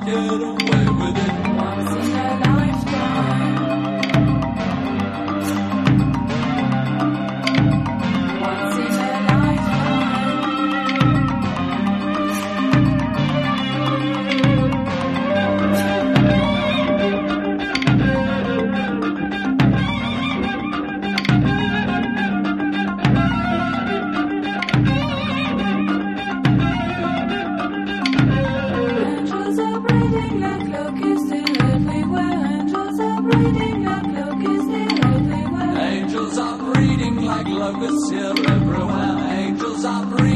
get away with it. Once in a lifetime. Once in a Angels are breeding like locusts everywhere. Angels are breeding like locusts everywhere. Angels are breeding like locusts here everywhere. Angels are breeding.